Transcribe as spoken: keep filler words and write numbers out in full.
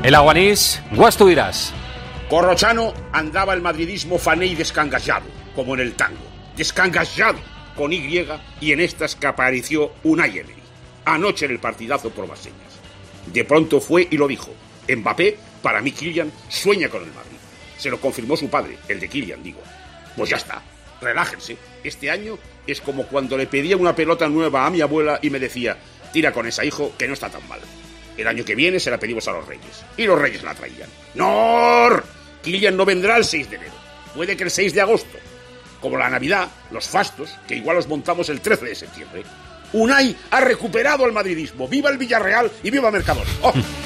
El Aguanís, guas tú dirás. Corrochano andaba el madridismo fané y descangallado, como en el tango. Descangallado, con Y, y en estas que apareció Unai Emery. Anoche en el partidazo por más señas. De pronto fue y lo dijo. Mbappé, para mí Kylian, sueña con el Madrid. Se lo confirmó su padre, el de Kylian, digo. Pues ya está, relájense. Este año es como cuando le pedía una pelota nueva a mi abuela y me decía, tira con esa, hijo, que no está tan mal. El año que viene se la pedimos a los Reyes. Y los Reyes la traían. ¡No! Kylian no vendrá el seis de enero. Puede que el seis de agosto. Como la Navidad, los fastos, que igual los montamos el trece de septiembre. Unai ha recuperado el madridismo. ¡Viva el Villarreal y viva Mercadona! ¡Oh!